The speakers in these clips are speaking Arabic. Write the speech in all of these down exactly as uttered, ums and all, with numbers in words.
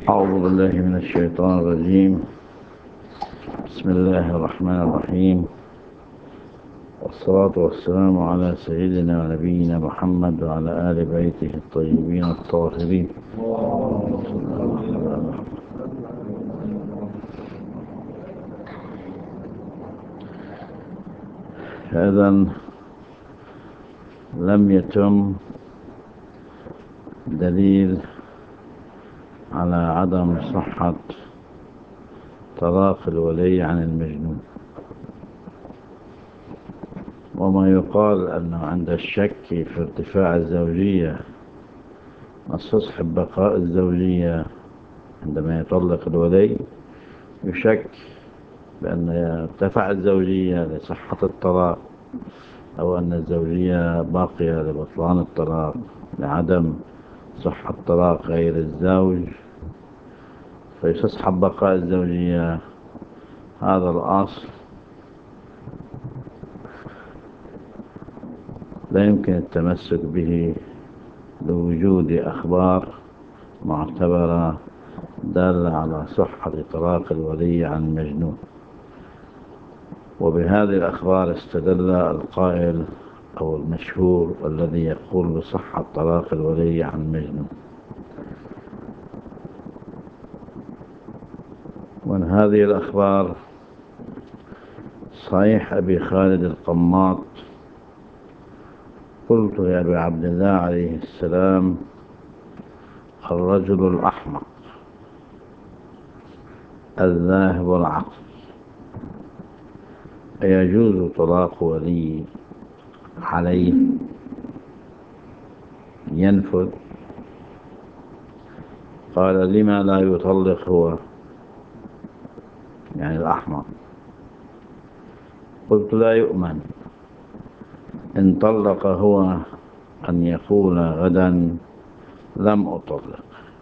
أعوذ بالله من الشيطان الرجيم. بسم الله الرحمن الرحيم، والصلاة والسلام على سيدنا ونبينا محمد وعلى آل بيته الطيبين الطاهرين. إذن لم يتم دليل على عدم صحة طلاق الولي عن المجنون، وما يقال أنه عند الشك في ارتفاع الزوجية مستصحب بقاء الزوجية عندما يطلق الولي، يشك بأن ارتفع الزوجية لصحة الطلاق، أو أن الزوجية باقية لبطلان الطلاق لعدم صحة طلاق غير الزوج، فيستصحب بقاء الزوجية. هذا الأصل لا يمكن التمسك به لوجود أخبار معتبرة دالة على صحة طلاق الولي عن المجنون. وبهذه الأخبار استدل القائل أو المشهور الذي يقول بصحة طلاق الولي عن المجنون. ومن هذه الأخبار صحيح أبي خالد القماط: قلت يا أبي عبد الله عليه السلام: الرجل الأحمق الذاهب العقل أيجوز طلاق ولي عليه ينفذ؟ قال: لما لا يطلق هو، يعني الأحمق؟ قلت: لا يؤمن إن طلق هو أن يقول غدا لم أطلق،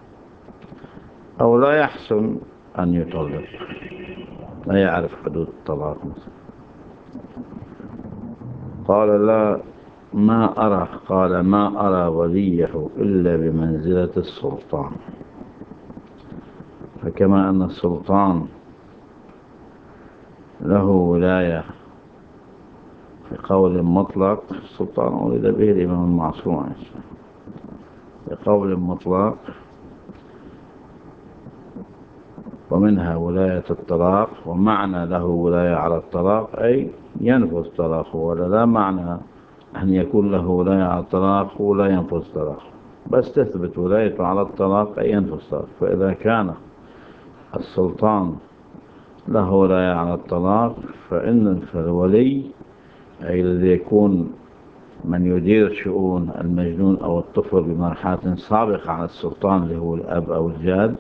أو لا يحسن أن يطلق، لا يعرف حدود الطلاق مثلا. قال: لا، ما أرى قال ما أرى وليه إلا بمنزلة السلطان، فكما أن السلطان له ولاية في قول مطلق، السلطان أولد به الإمام المعصوم بقول مطلق، ومنها ولاية الطلاق، ومعنى له ولاية على الطلاق أي ينفذ طلاقه، ولا لا معنى أن يكون له ولاية على الطلاق ولا ينفذ طلاقه، بس تثبت ولايته على الطلاق أي ينفذ طلاقه. فإذا كان السلطان له ولاية على الطلاق فإن الولي أي الذي يكون من يدير شؤون المجنون أو الطفل بمرحلة سابقة على السلطان اللي هو الأب أو الجاد،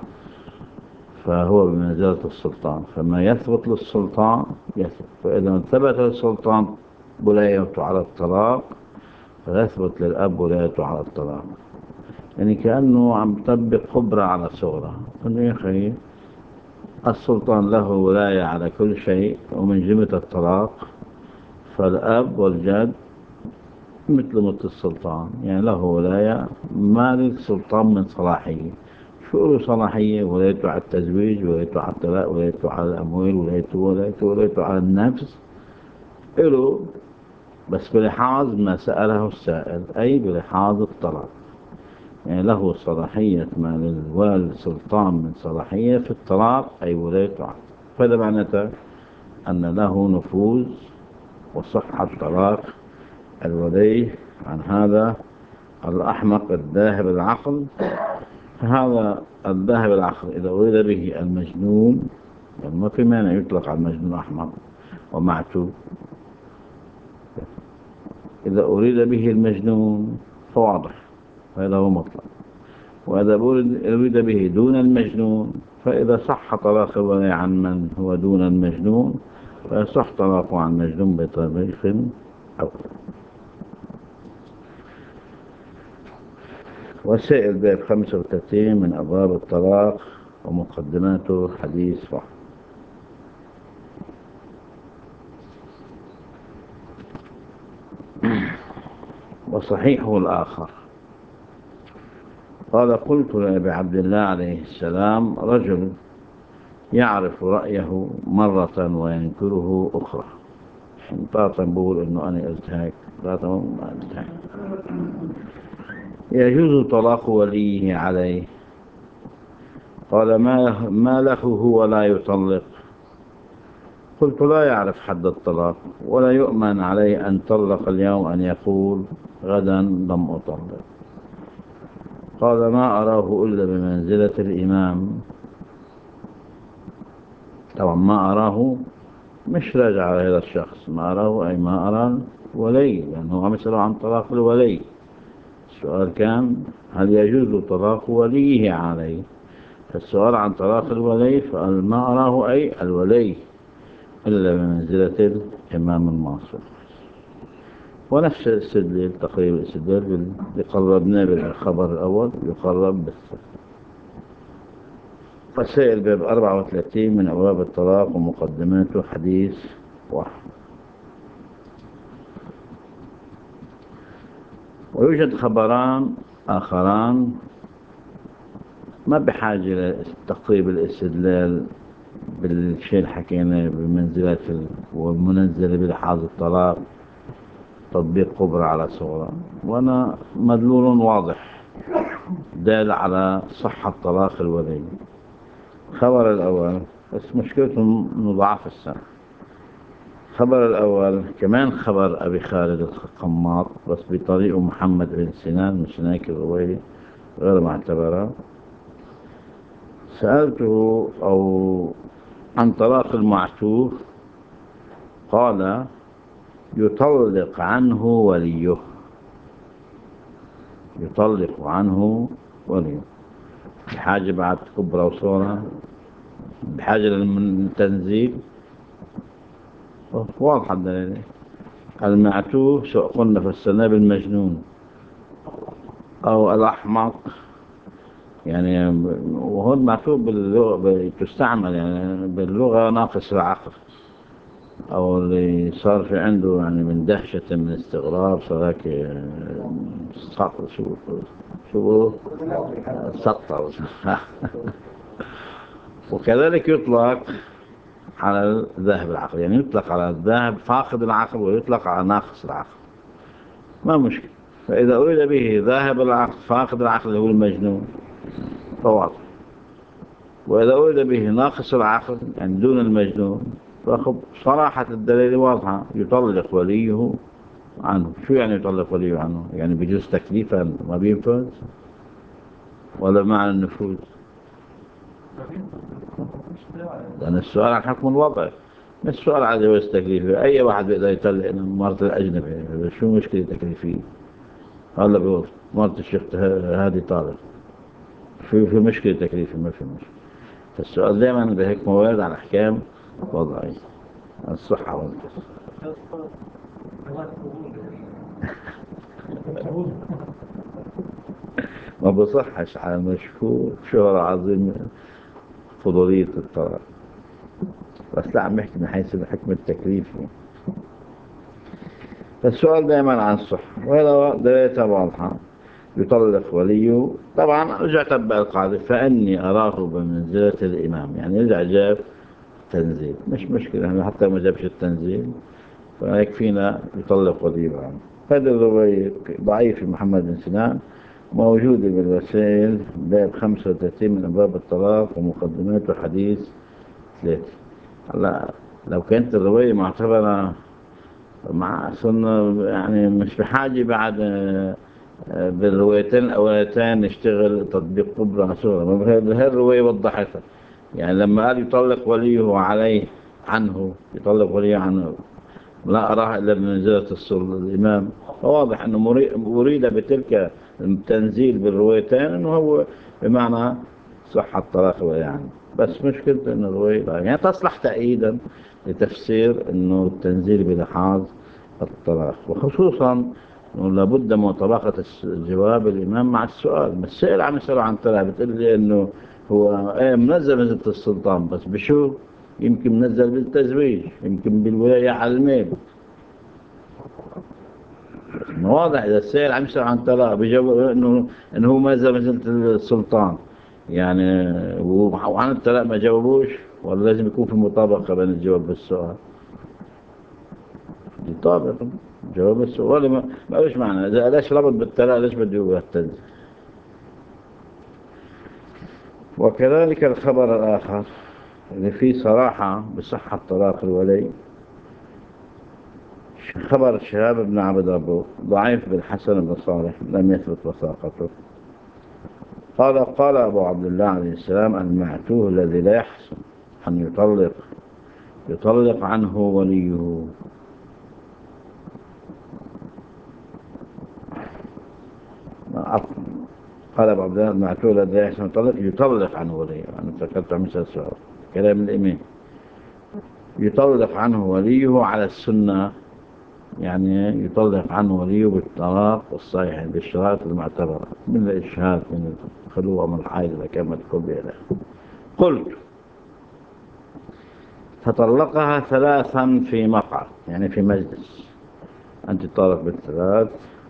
فهو بمنزلة السلطان، فما يثبت للسلطان يثبت. فإذا ثبت للسلطان ولايته على الطلاق فيثبت للأب ولايته على الطلاق. يعني كأنه عم تطبق خبرة على صغرى، أنه يا أخي السلطان له ولاية على كل شيء، ومن جملة الطلاق فالأب والجد مثل مثل السلطان، يعني له ولاية، ما للسلطان من صلاحية. شو له صلاحية؟ ولايته على التزويج، ولايته على الطلاق، ولايته على الأموال، ولايته ولايته ولايته على النفس له، بس بلحاظ ما سأله السائل، أي بلحاظ الطلاق. يعني له صلاحية ما للوالد سلطان من صلاحية في الطلاق، أي ولايته على. فهذا معناته أن له نفوذ وصحة طلاق الولي عن هذا الأحمق الذاهب العقل. فهذا الذاهب العقل إذا أريد به المجنون، يعني ما في مانع يطلق على المجنون أحمق ومعتوه. إذا أريد به المجنون فواضح، فهذا هو مطلق. وإذا أريد به دون المجنون، فإذا صح طلاق الولي عن من هو دون المجنون فيصح طلاقه عن المجنون بطريق أول. وسائل باب خمسة وثلاثين من أبواب الطلاق ومقدماته حديث واحد. وصحيحه الآخر قال قلت لأبي عبد الله عليه السلام رجل يعرف رأيه مرة وينكره أخرى. طاطا بقول إنه أنا قلت هيك، طاطا ما قلت هيك. يجوز طلاق وليه عليه؟ قال ما, ما له هو لا يطلق؟ قلت لا يعرف حد الطلاق ولا يؤمن عليه أن طلق اليوم أن يقول غدا لم أطلق. قال ما أراه إلا بمنزلة الإمام. طبعا ما أراه مش راجع على هذا الشخص، ما أراه أي ما أرى ولي، لأنه عم يسأله عن طلاق الولي. السؤال كان هل يجوز طلاق وليه عليه؟ السؤال عن طلاق الولي فقال ما أراه أي الولي إلا بمنزلة الإمام المعصوم. ونفس الاستدلال تقريبا الاستدلال اللي قربناه بالخبر الأول يقرب بالثاني. مسائل باب أربعة وثلاثين من أبواب الطلاق ومقدماته حديث واحد. ويوجد خبران آخران ما بحاجة لتقريب الاستدلال بالشيء اللي حكينا بمنزلات والمنزل بلحاظ الطلاق تطبيق كبرى على صغرى، وانا مدلول واضح دال على صحة طلاق الولي. خبر الأول بس مشكلته انه ضعف السنة. خبر الأول كمان خبر أبي خالد القماط بس بطريقه محمد بن سنان مش هناك الرويلي غير معتبرة. سألته أو عن طلاق المعتوه قال يطلق عنه وليه، يطلق عنه وليه. بحاجة بعد كبرى وصورة، بحاجة للتنزيل واضحة الدليل. المعتوه سواء قلنا في السناب المجنون أو الأحمق، يعني وهون معتوه باللغة تستعمل يعني باللغة ناقص العقل، أو اللي صار في عنده يعني من دهشة من استغراب صار هيك سقط شو شو سقط. وكذلك يطلق على ذاهب العقل، يعني يطلق على الذاهب فاقد العقل ويطلق على ناقص العقل ما مشكلة. فإذا أريد به ذاهب العقل فاقد العقل هو المجنون فواضح، وإذا أريد به ناقص العقل يعني دون المجنون فأخذ صراحة الدليل واضحة يطلق وليه عنه. شو يعني يطلق وليه عنه؟ يعني بجوز تكليفا ما بينفذ ولا معنى النفوذ؟ لأن السؤال عن حكم الوضع مش سؤال عن جواز تكليفي. أي واحد بيقدر يطلق مرة الأجنبي، شو مشكلة تكليفية؟ هلا بيقول مرة الشيخ هذه طالب، شو في مشكلة تكليفي؟ ما في مشكلة. فالسؤال دائما بهيك موارد على أحكام وضعية الصحة والكسر. ما بصحش على مشهور شهرة عظيم فضولية الطلاق، بس لا عم نحكي من حيث الحكم التكليفي. فالسؤال دائما عن الصحة، وهذا دلالتها واضحة. يطلق وليه طبعا رجع تبع القاعدة فإني أراه بمنزلة الإمام، يعني رجع جاب تنزيل مش مشكلة، حتى ما جابش التنزيل فيكفينا يطلق وليه عنه. هذا الرواية ضعيف محمد بن سنان موجودة بالوسائل باب خمسة وثلاثين من أبواب الطلاق ومقدماته حديث ثلاثة. هلا لو كانت الرواية معتبرة مع صرنا يعني مش بحاجة بعد بالروايتين الأولتين نشتغل تطبيق كبرى صورة. هذه الرواية وضحتها، يعني لما قال يطلق وليه عليه عنه، يطلق وليه عنه لا أراها إلا بمنزلة الإمام، فواضح أنه مريد بتلك التنزيل بالروايتين أنه هو بمعنى صحة الطلاق يعني. بس مشكلة أنه الرواية يعني تصلح تأييدا لتفسير أنه التنزيل بلحاظ الطلاق، وخصوصا أنه لابد من مطابقة الجواب الإمام مع السؤال. بس السائل عم يسأله عن طلاق بتقول لي أنه هو ايه منزل منزلة السلطان، بس بشو؟ يمكن منزل بالتزويج، يمكن بالولاية على المال. إنه واضح إذا السائل عم يسأل عن طلاق بيجاوب إنه إنه هو ما زال منزلة السلطان يعني، وعن الطلاق ما جاوبوش، ولا لازم يكون في مطابقة بين الجواب بالسؤال؟ يطابق جواب السؤال ولا ما ما ليش معنى، إذا ليش ربط بالطلاق ليش بده يهتز؟ وكذلك الخبر الآخر اللي فيه صراحة بصحة طلاق الولي، خبر شهاب بن عبد ربه ضعيف بالحسن بن صالح لم يثبت وثاقته. قال قال أبو عبد الله عليه السلام: المعتوه الذي لا يحسن أن يطلق يطلق عنه وليه. قال أبو عبد الله: المعتوه الذي لا يحسن يطلق يطلق عنه وليه. أنا فكرت عن مثل السؤال كلام الإمام، يطلق عنه وليه على السنة، يعني يطلق عنه وليه بالطلاق الصحيح بالشرائط المعتبرة من الإشهاد من الخلوة من الحائل إذا كانت قبيلة. قلت: فطلقها ثلاثا في مقعد، يعني في مجلس، أنت طالق بالثلاث.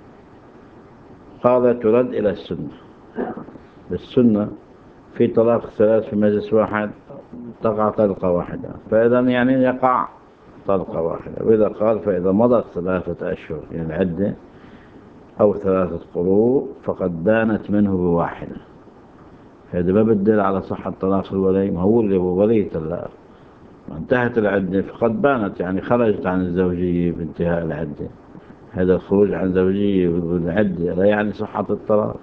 قال: ترد إلى السنة، بالسنة في طلاق ثلاث في مجلس واحد تقع طلقة واحدة، فإذا يعني يقع طلقة واحدة. وإذا قال: فإذا مضت ثلاثة أشهر يعني العدة أو ثلاثة قروء فقد بانت منه بواحدة. هذا ما بدل على صحة طلاق الولي، ما هو اللي هو ولي طلاق، انتهت العدة فقد بانت، يعني خرجت عن الزوجية بانتهاء العدة. هذا الخروج عن الزوجية بالعدة لا يعني صحة الطلاق،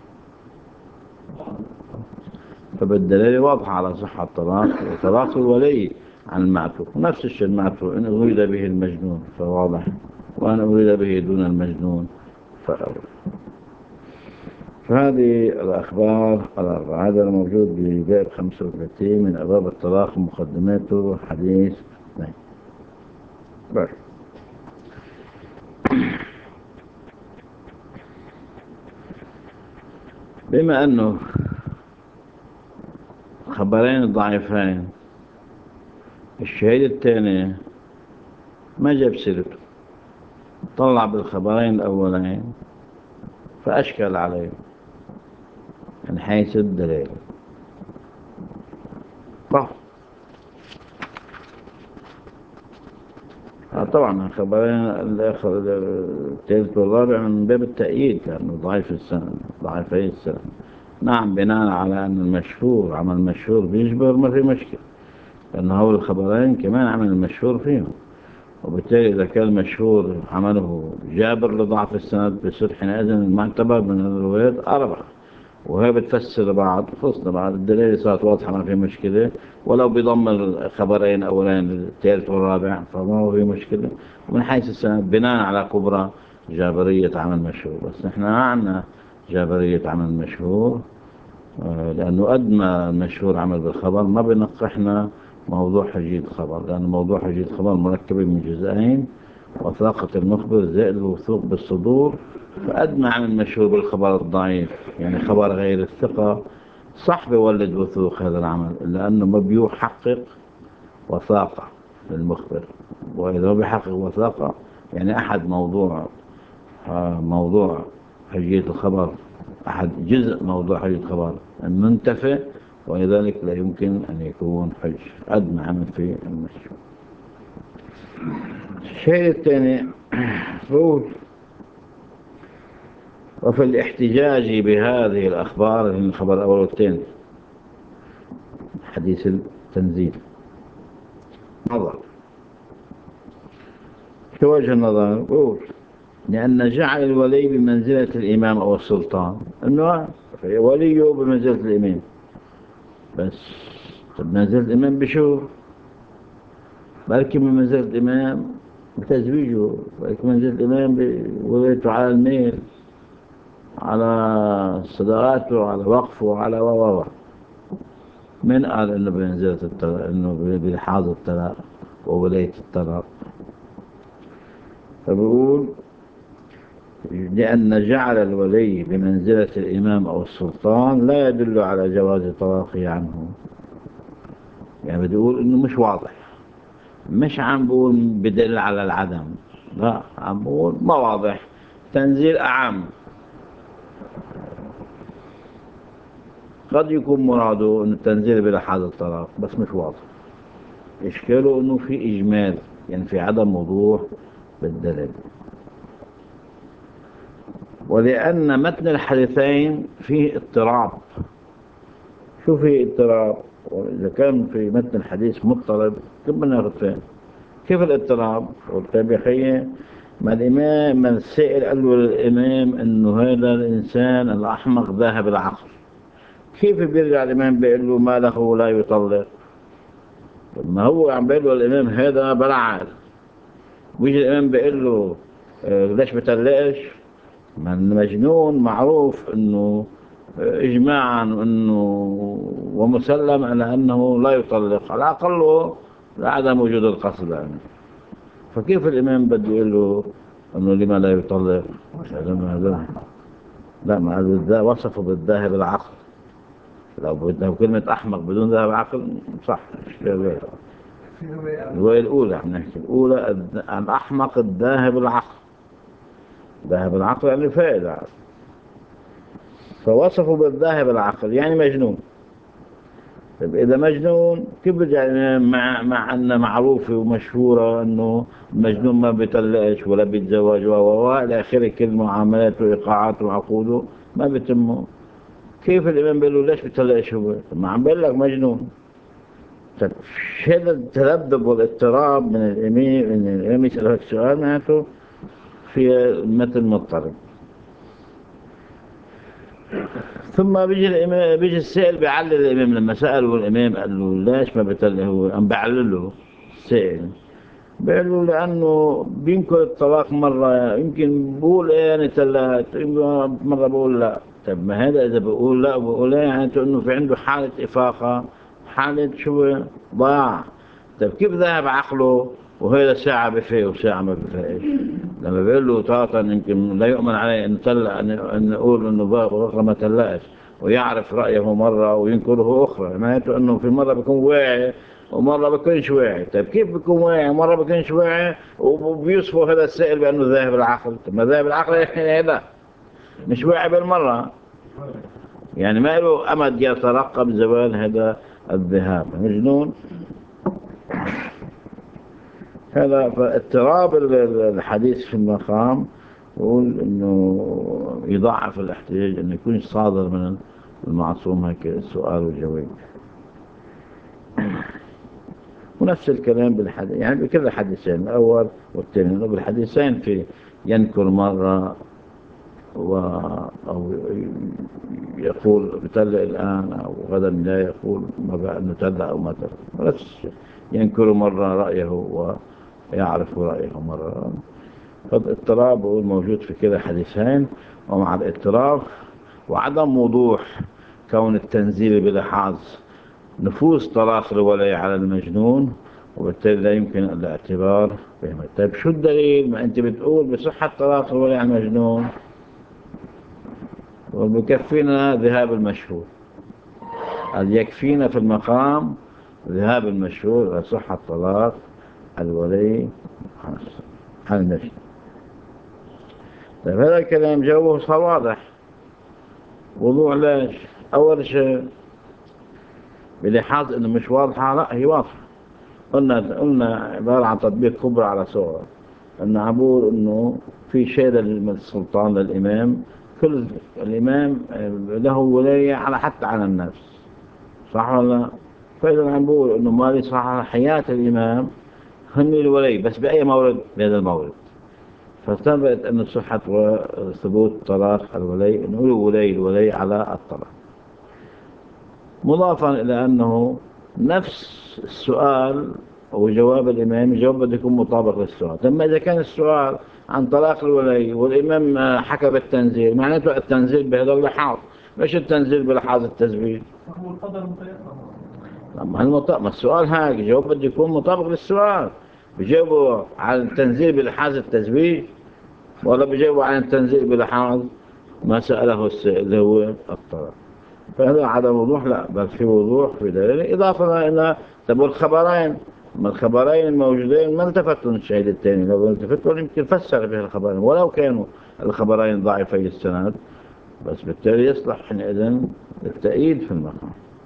فبالدليل واضحة على صحة الطلاق وطلاق الولي عن المعتوه. نفس الشيء المعتوه إن أريد به المجنون فواضح، وأن أريد به دون المجنون فأول. فهذه الأخبار الأربعة، هذا الموجود بباب خمسة وثلاثين من أبواب الطلاق ومقدماته حديث اثنين. بس بما أنه خبرين ضعيفين، الشهيد الثاني ما جاب سيرته، طلع بالخبرين الأولين فأشكل عليه من حيث الدليل. طبعا طبعا خبرين الآخر الثالث والرابع من باب التأييد لأنه ضعيف السنة ضعيفي السنة. نعم، بناء على أن المشهور عمل المشهور بيجبر ما في مشكلة، لأنه هو الخبرين كمان عمل المشهور فيهم، وبالتالي إذا كان المشهور عمله جابر لضعف السند بصير حينئذ المعتبر من الروايات أربعة، وهي بتفسر بعض خصنا بعض الدليل صارت واضحة ما في مشكلة، ولو بضم الخبرين أولين الثالث والرابع فما هو في مشكلة. ومن حيث السند بناء على كبرى جابرية عمل مشهور، بس نحن ما عندنا جابرية عمل مشهور، لأنه قد ما المشهور عمل بالخبر ما بنقحنا موضوع حجية الخبر، لأن موضوع حجية الخبر مركب من جزئين: وثاقة المخبر زائد الوثوق بالصدور. فقد ما عمل مشهور بالخبر الضعيف يعني خبر غير الثقة صح بيولد وثوق هذا العمل، لأنه ما بيحقق وثاقة للمخبر، وإذا ما بيحقق وثاقة يعني أحد موضوع موضوع حجية الخبر أحد جزء موضوع حجية الخبر منتفع، ولذلك لا يمكن أن يكون حج قد ما عمل في المشهور. الشيء الثاني فوت وفي الاحتجاج بهذه الأخبار، الخبر الأول والثاني حديث التنزيل نظر. شو وجه النظر؟ قول: لأن جعل الولي بمنزلة الإمام أو السلطان، أنه وليه بمنزلة الإمام، بس بمنزلة الإمام بشو؟ بلكي من منزلة الإمام بتزويجه، بلكي منزلة الإمام بولايته على الميل، على صداقاته، على وقفه، على وواوا. من قال إنه بمنزلة الطلاق، إنه بلحاظ الطلاق وولاية الطلاق؟ فبقول: لأن جعل الولي بمنزلة الإمام أو السلطان لا يدل على جواز طلاقه عنه. يعني بدي أقول إنه مش واضح، مش عم بقول بدل على العدم، لا عم بقول ما واضح تنزيل أعم. قد يكون مراده أن التنزيل بلحاظ الطلاق بس مش واضح، إشكاله أنه في إجمال، يعني في عدم وضوح بالدليل. ولأن متن الحديثين فيه اضطراب. شو فيه اضطراب؟ وإذا كان في متن الحديث مضطرب كيف بدنا ناخذ فيه؟ كيف الاضطراب؟ قلت يا أخي، ما الإمام ما السائل قال له للإمام إنه هذا الإنسان الأحمق ذاهب العقل، كيف بيرجع الإمام بيقول له ما له لا يطلق؟ ما هو عم بيقول له الإمام هذا بلا عقل، ويجي الإمام بيقول له آه، ليش بتلقش؟ ما المجنون معروف إنه آه، إجماعا إنه ومسلم على أنه لا يطلق على الأقل لعدم وجود القصد يعني. فكيف الإمام بده يقول له أنه لما لا يطلق؟ هذا ما هذا لا، ما هذا وصفه بالذاهب العقل. لو لو كلمة أحمق بدون ذهب عقل صح. الرواية الأولى احنا نحكي الأولى الد- الأحمق الذاهب العقل. ذاهب العقل يعني فائد عقل، فوصفه بالذاهب العقل يعني مجنون. طيب إذا مجنون كيف برجع الإمام مع مع أن معروفة ومشهورة أنه المجنون ما بيطلقش ولا بيتزوج و و إلى آخره، كل معاملاته وإيقاعاته وعقوده ما بيتموا، كيف الإمام بيقول له ليش بيطلقش هو؟ ما عم بيقول لك مجنون. طيب هذا التذبذب والاضطراب من الإمام، من الإمام يسأل هذا السؤال معناته في مثل مضطرب. ثم بيجي الإمام، بيجي السائل بيعلل الإمام لما سأله الإمام قال له ليش ما بيطلق هو؟ عم بيعلله السائل، بيقول له لأنه بينكر الطلاق مرة، يمكن بقول إيه أنا طلقت، مرة بقول لا. طب ما هذا إذا بقول لا وبقول إيه يعني إنه في عنده حالة إفاقة، حالة شو ضاع. طب كيف ذهب عقله وهذا ساعة بفاق وساعة ما بفاقش؟ لما بيقول له طاقة يمكن لا يؤمن عليه أن طلق، أن نقول إنه بكرة ما طلقش، ويعرف رأيه مرة وينكره أخرى، معناته إنه في مرة بيكون واعي ومرة بيكونش واعي. طيب كيف بيكون واعي ومرة بيكونش واعي وبيوصفوا هذا السائل بأنه ذاهب العقل؟ طب ما ذاهب العقل هذا مش واعي بالمرة، يعني ما له أمد يترقب زوال هذا الذهاب، مجنون هذا. فاضطراب الحديث في المقام يقول انه يضعف الاحتجاج، انه يكون صادر من المعصوم هيك السؤال والجواب. ونفس الكلام بالحديث، يعني بكل الحديثين الأول والثاني، انه بالحديثين في ينكر مرة و أو يقول بتلق الآن أو غدا لا يقول ما بقى أنه تلق أو ما تلق، بس ينكر مرة رأيه ويعرف رأيه مرة. فالاضطراب هو الموجود في كلا حديثين. ومع الاضطراب وعدم وضوح كون التنزيل بلحاظ نفوذ طلاق الولي على المجنون، وبالتالي لا يمكن الاعتبار بهم. طيب شو الدليل؟ ما انت بتقول بصحة طلاق الولي على المجنون وبكفينا ذهاب المشهور، قد يكفينا في المقام ذهاب المشهور لصحة طلاق الولي على المجنون. طيب هذا الكلام جوه صار واضح وضوح. ليش؟ أول شيء بلحاظ إنه مش واضحة، لا هي واضحة. قلنا قلنا عبارة عن تطبيق كبرى على صور، إن عبور إنه في شيء للسلطان للإمام، كل الإمام له ولاية على حتى على النفس، صح ولا؟ فإذا عبور إنه ما لي صح حياة الإمام هن الولي، بس بأي مورد؟ بهذا المورد. فثبت أن صحة وثبوت طلاق الولي، أنه الولي الولي على الطلاق، مضافا إلى أنه نفس السؤال وجواب الإمام الجواب بده يكون مطابق للسؤال. لما إذا كان السؤال عن طلاق الولي والإمام حكى بالتنزيل، معناته التنزيل بهذا اللحاظ، مش التنزيل بلحاظ التثبيت. هو القدر متيسر. ما السؤال هاك الجواب بده يكون مطابق للسؤال. بيجاوبوا على التنزيل بلحاظ التثبيت ولا بيجاوبوا عن التنزيل بلحاظ ما سأله السائل اللي هو الطلاق؟ فهذا عدم وضوح، لا بل في وضوح في دليل. إضافة إلى تبقى الخبرين، ما الخبرين الموجودين ما التفتوا الشهيد الثاني، لو التفتوا يمكن فسر به الخبرين ولو كانوا الخبرين ضعيفي السند، بس بالتالي يصلح حينئذ التأييد في المقام.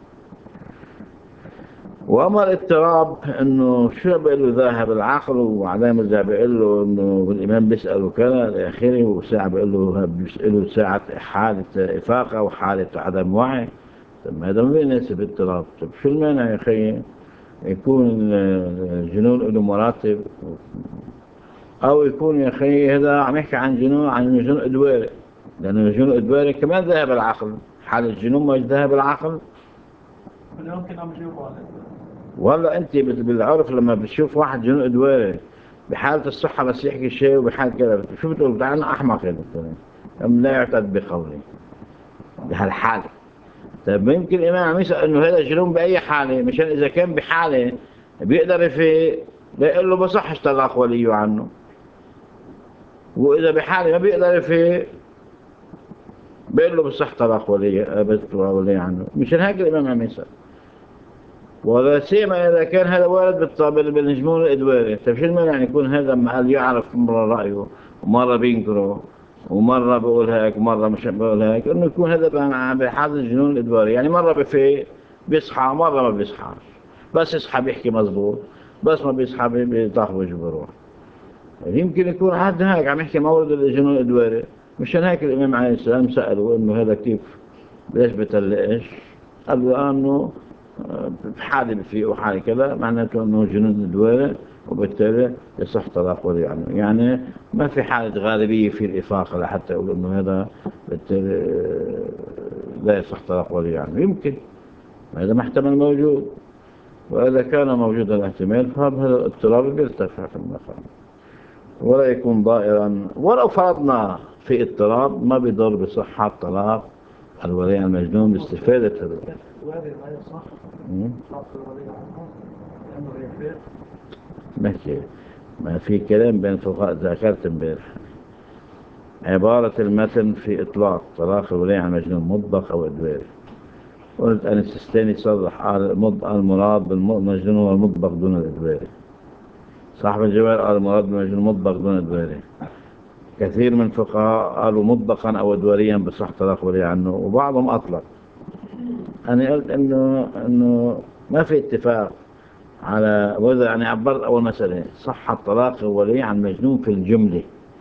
وأما الاضطراب إنه شو بيقول له ذاهب العقل، وبعدين بيرجع بيقول له إنه الإمام بيسأله كذا إلى آخره، وساعة بيقول له بيسأله ساعة حالة إفاقة وحالة عدم وعي. طب هذا ما بيناسب اضطراب. طب شو المانع يا أخي يكون الجنون له مراتب، أو يكون يا أخي هذا عم يحكي عن جنون عن جنون إدواري، لأن الجنون الإدواري كمان ذهب العقل، حال الجنون ما ذهب العقل. يمكن عم يجيبوا عليه. ولا أنت بالعرف لما بتشوف واحد جنون إدواري بحالة الصحة بس يحكي شيء وبحالة كذا شو بتقول؟ بتاعنا أحمق هذا أم لا يعتد بقولي بهالحالة. طيب يمكن الإمام عم يسأل إنه هذا جنون بأي حالة، مشان إذا كان بحالة بيقدر يفيق بيقول له بصحش طلاق وليه عنه، وإذا بحالة ما بيقدر يفيق بيقول له بصح طلاق ولي بنت ولي عنه. مشان هيك الإمام عم يسأل. ولا سيما إذا كان هذا وارد بالطابل بالجنون الإدواري. طيب شو المانع يكون هذا محل يعرف مرة رأيه ومرة بينكره ومرة بيقول هيك ومرة مش بيقول هيك، إنه يكون هذا بحال الجنون الإدواري، يعني مرة بفيق بيصحى مرة ما بيصحاش، بس يصحى بيحكي مزبوط، بس ما بيصحى بيطاح بروح. يمكن يكون حد هيك عم يحكي مورد الجنون الإدواري. مشان هيك الإمام عليه السلام سأله إنه هذا كيف ليش بتلقش؟ قال له أنه حالي بفيه وحالي كذا، معناته أنه جنون إدواري وبالتالي يصح طلاق ولي عنه. يعني ما في حالة غالبية في الإفاقة لحتى يقول أنه هذا بالتالي لا يصح طلاق ولي عنه. يمكن هذا محتمل موجود، وإذا كان موجودا الاحتمال فهذا الاضطراب بيرتفع في المقام ولا يكون ضائرا. ولو فرضنا في اضطراب ما بيضر بصحة طلاق الولي المجنون باستفادة هذا. وهذه الآية صح؟ صح الولي عنه لأنه يفيق. ماشي، ما في كلام بين فقهاء ذكرت امبارح عبارة المتن في إطلاق طلاق الولي عن المجنون مطلق أو إدباري. قلت أن السيستاني صرح المراد بالمجنون هو المطلق دون الإدباري. صاحب الجوال قال المراد بالمجنون مطلق دون إدباري. كثير من الفقهاء قالوا مطلقا أو إدواريا بصح طلاق ولي عنه، وبعضهم أطلق. أنا قلت إنه إنه ما في اتفاق على وإذا يعني عبرت أول مسألة صح الطلاق الولي عن مجنون في الجملة.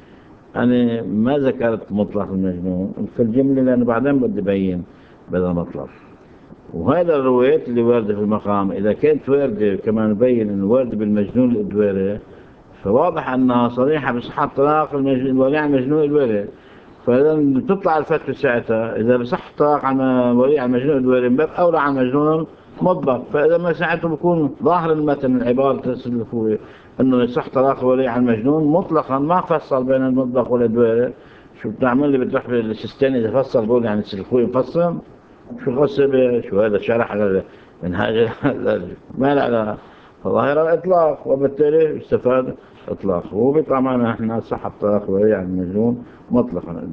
أنا ما ذكرت مطلق المجنون في الجملة لأنه بعدين بدي أبين بهذا المطلق. وهذا الروايات اللي واردة في المقام إذا كانت واردة كمان نبين إنه واردة بالمجنون الإدواري، فواضح أنها صريحة بصحة طلاق الولي عن مجنون الإدواري. فإذا تطلع الفتوى ساعتها إذا بصح طلاق عن ولي عن مجنون الإدواري من باب أولى عن مجنون مطلق. فإذا ما ساعته بيكون ظاهر المتن العبارة تسلفوه أنه يصح طلاق ولي عن مجنون مطلقا، ما فصل بين المطلق والإدواري. شو بتعمل لي بتروح بالسيستاني إذا فصل بقول يعني تسلفوه يفصل شو غصب شو هذا شرح على منهاج ما لا لا ظاهر الإطلاق، وبالتالي استفاد إطلاق. وبيطلع معنا احنا صح الطلاق ولي عن المجنون مطلقا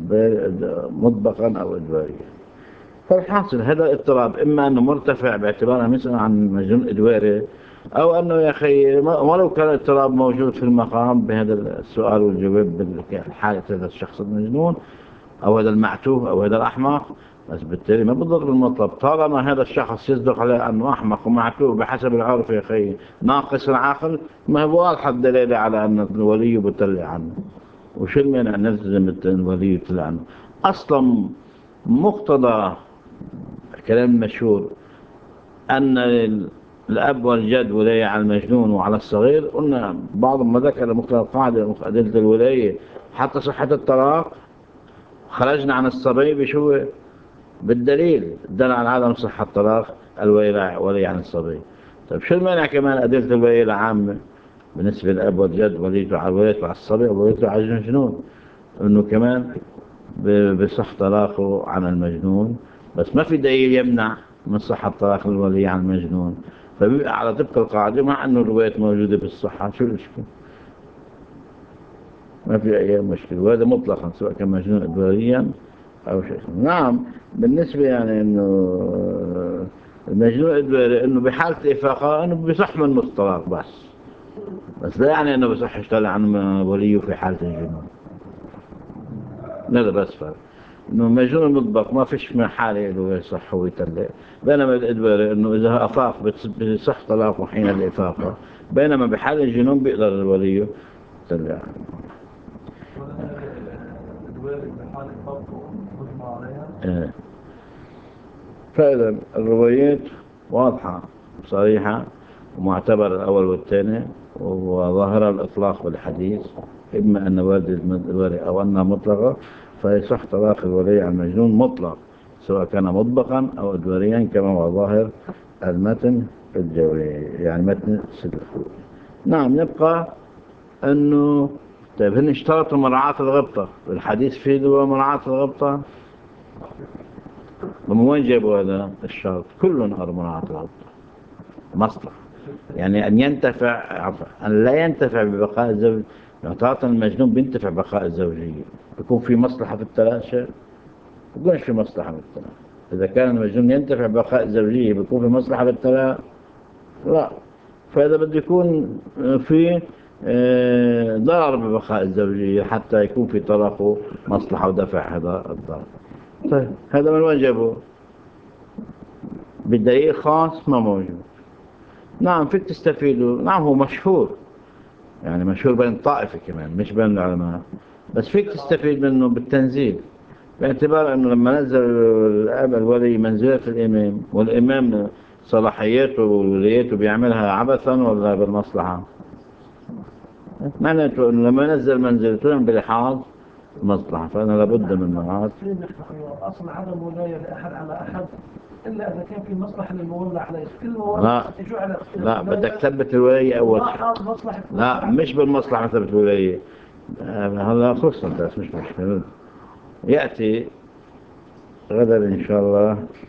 مطبقا أو إدواريا. فالحاصل هذا الاضطراب إما أنه مرتفع باعتبارها مثلا عن مجنون إدواري، أو أنه يا أخي ولو كان الاضطراب موجود في المقام بهذا السؤال والجواب بالحالة هذا الشخص المجنون أو هذا المعتوه أو هذا الأحمق، بس بالتالي ما بضر بالمطلب طالما هذا الشخص يصدق عليه أنه أحمق ومعتوه بحسب العرف يا أخي ناقص العقل، ما هو واضح الدليل على أن الولي بتلي عنه. وشو المانع نلزم الولي يتلي عنه؟ أصلا مقتضى كلام مشهور أن الأب والجد ولاية على المجنون وعلى الصغير. قلنا بعض ما ذكر مقتضى القاعدة أدلة الولاية حتى صحة الطلاق خرجنا عن الصبي بشو بالدليل دل على عدم صحة طلاق الولي ولي عن الصبي. طيب شو المانع كمان أدلة الولي العامة بالنسبة للأب والجد وليته على وليته على الصبي ووليته على الجنون إنه كمان بصح طلاقه عن المجنون، بس ما في دليل يمنع من صحة طلاق الولي عن المجنون، فبيبقى على طبق القاعدة مع أنه الروايات موجودة بالصحة. شو الإشكال؟ ما في أي مشكلة، وهذا مطلقا سواء كان مجنون إدواريا أو شيء. نعم بالنسبة يعني إنه المجنون إدواري إنه بحالة إفاقة إنه بيصح من الطلاق بس بس لا يعني إنه بيصح يشتغل عن وليه في حالة الجنون. لا لا بس فرق انه المجنون المطبق ما فيش من حاله له يصح ويطلق، بينما الادواري انه اذا افاق بتص- بصح طلاقه حين الافاقه، بينما بحال الجنون بيقدر الولي يطلق. الوالد بحال الفرق مجمع عليها. إيه. فإذا الروايات واضحة صريحة ومعتبر الأول والثاني، وظاهر الإطلاق بالحديث، إما أن والد الولي أو أنها مطلقة، فيصح طلاق الولي على المجنون مطلق سواء كان مطبقا أو إدواريا كما هو ظاهر المتن الجوي، يعني متن السلف. نعم. يبقى أنه طيب هن اشترطوا مراعاة الغبطة، الحديث فيه دوا مراعاة الغبطة، ومن وين جابوا هذا الشرط؟ كل أرى مراعاة الغبطة مصلحة، يعني أن ينتفع عفوا أن لا ينتفع ببقاء الزوج. طاعة المجنون بينتفع بقاء الزوجية، يكون في مصلحة في التلاشى، يكونش في مصلحة في التلاشى. إذا كان المجنون ينتفع ببقاء الزوجية بيكون في مصلحة في التلاشى؟ لا. فإذا بده يكون في آه، ضرر ببقاء الزوجية حتى يكون في طرفه مصلحة ودفع هذا الضرر. طيب هذا من وين جابوه؟ بدليل خاص ما موجود. نعم فيك تستفيدوا، نعم هو مشهور، يعني مشهور بين الطائفة كمان مش بين العلماء، بس فيك تستفيد منه بالتنزيل، باعتبار أنه لما نزل الأب الولي منزلة الإمام، والإمام صلاحياته وولاياته بيعملها عبثا ولا بالمصلحة؟ معناته أنه لما نزل منزلته بلحاظ مصلحة، فأنا لابد من مراعاة. أصل عدم ولاية لأحد على أحد إلا إذا كان في مصلحة للمولى عليه، كل لا لا بدك تثبت الولاية أول. لا مش بالمصلحة مثبت الولاية، هذا خصوصا مش مشكلة. يأتي غدا إن شاء الله